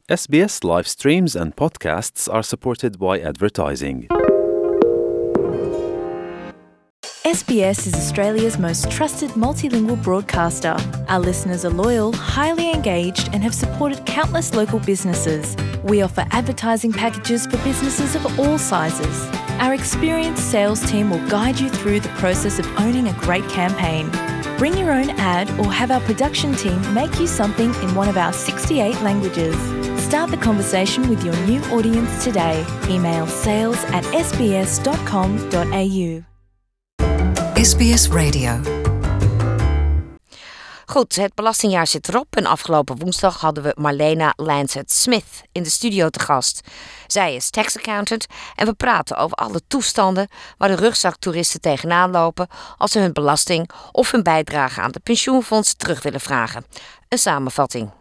SBS live streams and podcasts are supported by advertising. SBS is Australia's most trusted multilingual broadcaster. Our listeners are loyal, highly engaged, and have supported countless local businesses. We offer advertising packages for businesses of all sizes. Our experienced sales team will guide you through the process of owning a great campaign. Bring your own ad or have our production team make you something in one of our 68 languages. Start the conversation with your new audience today. Email sales@sbs.com.au. SBS Radio. Goed, het belastingjaar zit erop en afgelopen woensdag hadden we Marlena Lancet-Smith in de studio te gast. Zij is tax accountant en we praten over alle toestanden waar de rugzaktoeristen tegenaan lopen als ze hun belasting of hun bijdrage aan de pensioenfonds terug willen vragen. Een samenvatting.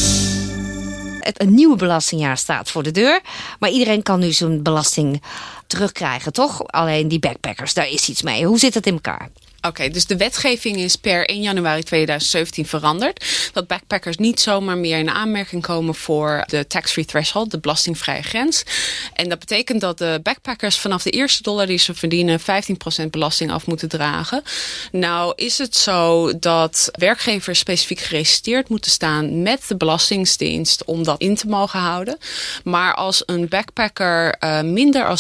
Een nieuwe belastingjaar staat voor de deur, maar iedereen kan nu zijn belasting terugkrijgen, toch? Alleen die backpackers, daar is iets mee. Hoe zit het in elkaar? Oké, dus de wetgeving is per 1 januari 2017 veranderd. Dat backpackers niet zomaar meer in aanmerking komen voor de tax-free threshold, de belastingvrije grens. En dat betekent dat de backpackers vanaf de eerste dollar die ze verdienen 15% belasting af moeten dragen. Nou is het zo dat werkgevers specifiek geregistreerd moeten staan met de Belastingdienst om dat in te mogen houden. Maar als een backpacker minder dan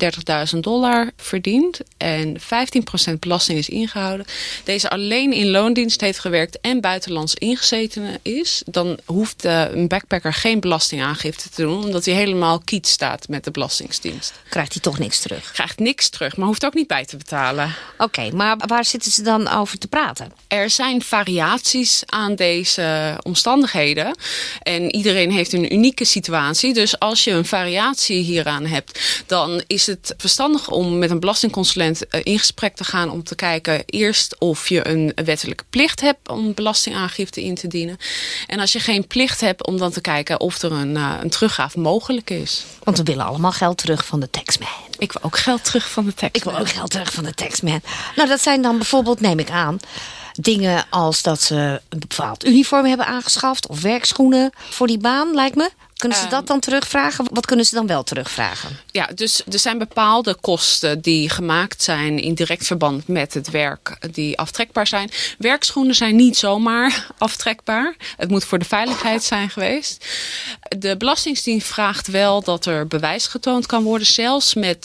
$37.000 verdient en 15% belasting is ingehouden, deze alleen in loondienst heeft gewerkt en buitenlands ingezetene is, dan hoeft een backpacker geen belastingaangifte te doen, omdat hij helemaal kiet staat met de Belastingdienst. Krijgt hij toch niks terug? Krijgt niks terug, maar hoeft ook niet bij te betalen. Oké, maar waar zitten ze dan over te praten? Er zijn variaties aan deze omstandigheden en iedereen heeft een unieke situatie. Dus als je een variatie hieraan hebt, dan is het verstandig om met een belastingconsulent in gesprek te gaan om te kijken eerst of je een wettelijke plicht hebt om belastingaangifte in te dienen. En als je geen plicht hebt, om dan te kijken of er een teruggave mogelijk is. Want we willen allemaal geld terug van de taxman. Ik wil ook geld terug van de taxman. Ik wil ook geld terug van de taxman. Nou, dat zijn dan bijvoorbeeld, neem ik aan, dingen als dat ze een bepaald uniform hebben aangeschaft of werkschoenen voor die baan, lijkt me. Kunnen ze dat dan terugvragen? Wat kunnen ze dan wel terugvragen? Ja, dus er zijn bepaalde kosten die gemaakt zijn in direct verband met het werk die aftrekbaar zijn. Werkschoenen zijn niet zomaar aftrekbaar. Het moet voor de veiligheid zijn geweest. De Belastingdienst vraagt wel dat er bewijs getoond kan worden, zelfs met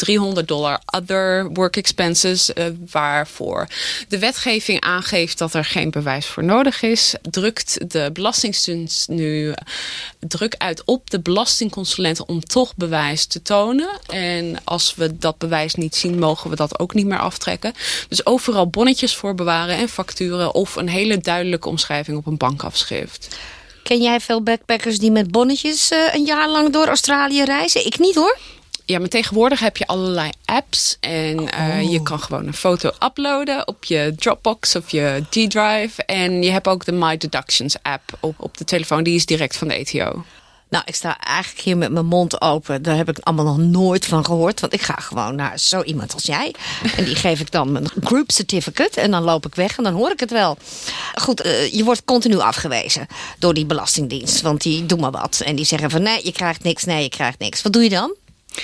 $300 other work expenses, waarvoor de wetgeving aangeeft dat er geen bewijs voor nodig is. Drukt de Belastingdienst nu druk uit op de belastingconsulenten om toch bewijs te tonen. En als we dat bewijs niet zien, mogen we dat ook niet meer aftrekken. Dus overal bonnetjes voor bewaren en facturen of een hele duidelijke omschrijving op een bankafschrift. Ken jij veel backpackers die met bonnetjes een jaar lang door Australië reizen? Ik niet hoor. Ja, maar tegenwoordig heb je allerlei apps en je kan gewoon een foto uploaden op je Dropbox of je G-Drive. En je hebt ook de My Deductions app op de telefoon, die is direct van de ATO. Nou, ik sta eigenlijk hier met mijn mond open. Daar heb ik allemaal nog nooit van gehoord. Want ik ga gewoon naar zo iemand als jij. En die geef ik dan mijn group certificate. En dan loop ik weg en dan hoor ik het wel. Goed, je wordt continu afgewezen door die Belastingdienst. Want die doen maar wat. En die zeggen van nee, je krijgt niks. Nee, je krijgt niks. Wat doe je dan?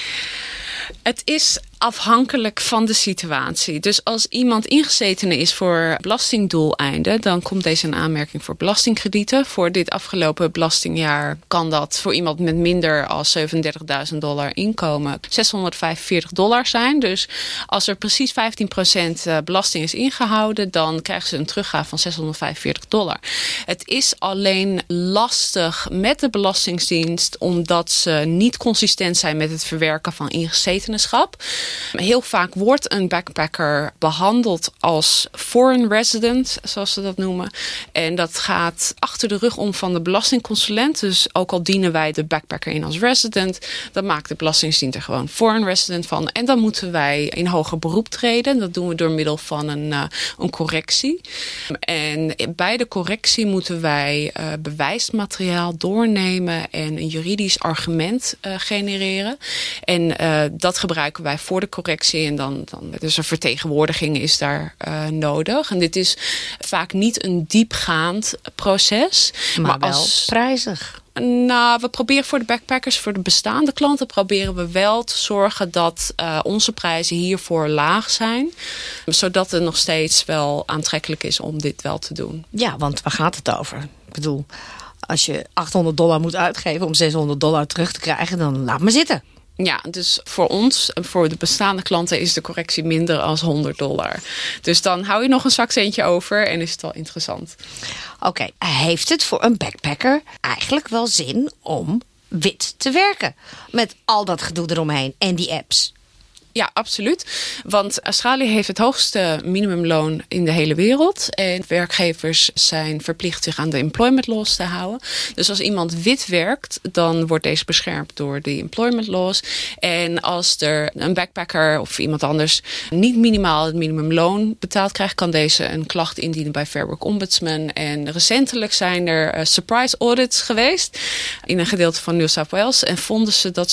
Het is afhankelijk van de situatie. Dus als iemand ingezetene is voor belastingdoeleinden, dan komt deze in aanmerking voor belastingkredieten. Voor dit afgelopen belastingjaar kan dat voor iemand met minder dan $37.000 inkomen $645 zijn. Dus als er precies 15% belasting is ingehouden, dan krijgen ze een teruggave van $645. Het is alleen lastig met de Belastingdienst omdat ze niet consistent zijn met het verwerken van ingezetenenschap. Heel vaak wordt een backpacker behandeld als foreign resident, zoals ze dat noemen. En dat gaat achter de rug om van de belastingconsulent. Dus ook al dienen wij de backpacker in als resident, dan maakt de Belastingdienst er gewoon foreign resident van. En dan moeten wij in hoger beroep treden. Dat doen we door middel van een correctie. En bij de correctie moeten wij bewijsmateriaal doornemen en een juridisch argument genereren. En dat gebruiken wij voor de correctie en dan dus een vertegenwoordiging is daar nodig. En dit is vaak niet een diepgaand proces. Maar wel prijzig. Nou, we proberen voor de backpackers, voor de bestaande klanten, proberen we wel te zorgen dat onze prijzen hiervoor laag zijn. Zodat het nog steeds wel aantrekkelijk is om dit wel te doen. Ja, want waar gaat het over? Ik bedoel, als je $800 moet uitgeven om $600 terug te krijgen, dan laat maar zitten. Ja, dus voor ons, voor de bestaande klanten, is de correctie minder dan $100. Dus dan hou je nog een zakcentje over en is het wel interessant. Oké, heeft het voor een backpacker eigenlijk wel zin om wit te werken? Met al dat gedoe eromheen en die apps. Ja, absoluut. Want Australië heeft het hoogste minimumloon in de hele wereld. En werkgevers zijn verplicht zich aan de employment laws te houden. Dus als iemand wit werkt, dan wordt deze beschermd door de employment laws. En als er een backpacker of iemand anders niet minimaal het minimumloon betaald krijgt, kan deze een klacht indienen bij Fair Work Ombudsman. En recentelijk zijn er surprise audits geweest in een gedeelte van New South Wales. En vonden ze dat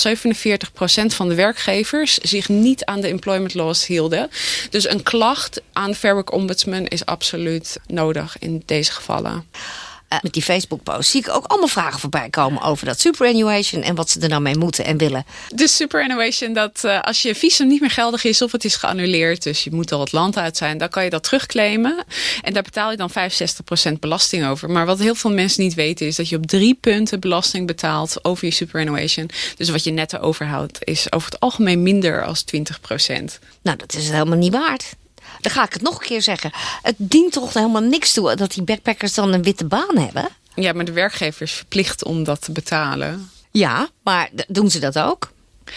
47% van de werkgevers zich niet aan de employment laws hielden. Dus een klacht aan de Fair Work Ombudsman is absoluut nodig in deze gevallen. Met die Facebook-post zie ik ook allemaal vragen voorbij komen over dat superannuation en wat ze er nou mee moeten en willen. De superannuation, dat als je visum niet meer geldig is of het is geannuleerd, dus je moet al het land uit zijn, dan kan je dat terugclaimen. En daar betaal je dan 65% belasting over. Maar wat heel veel mensen niet weten is dat je op 3 punten belasting betaalt over je superannuation. Dus wat je netto overhoudt is over het algemeen minder dan 20%. Nou, dat is het helemaal niet waard. Dan ga ik het nog een keer zeggen. Het dient toch helemaal niks toe dat die backpackers dan een witte baan hebben? Ja, maar de werkgever is verplicht om dat te betalen. Ja, maar doen ze dat ook?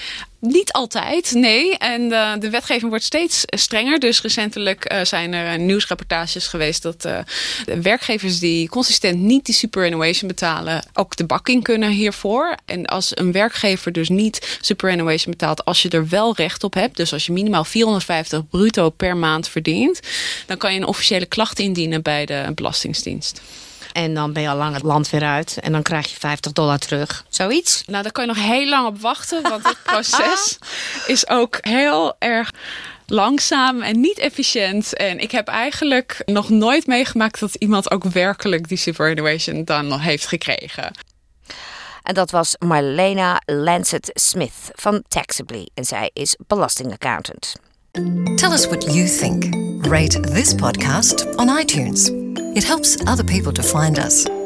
Niet altijd, nee. En de wetgeving wordt steeds strenger. Dus recentelijk zijn er nieuwsrapportages geweest dat de werkgevers die consistent niet die superannuation betalen ook de bak in kunnen hiervoor. En als een werkgever dus niet superannuation betaalt, als je er wel recht op hebt, dus als je minimaal $450 bruto per maand verdient, dan kan je een officiële klacht indienen bij de Belastingdienst. En dan ben je al lang het land weer uit. En dan krijg je $50 terug. Zoiets? Nou, daar kan je nog heel lang op wachten. Want het proces is ook heel erg langzaam en niet efficiënt. En ik heb eigenlijk nog nooit meegemaakt dat iemand ook werkelijk die superannuation dan nog heeft gekregen. En dat was Marlena Lancet-Smith van Taxably. En zij is belastingaccountant. Tell us what you think. Rate this podcast on iTunes. It helps other people to find us.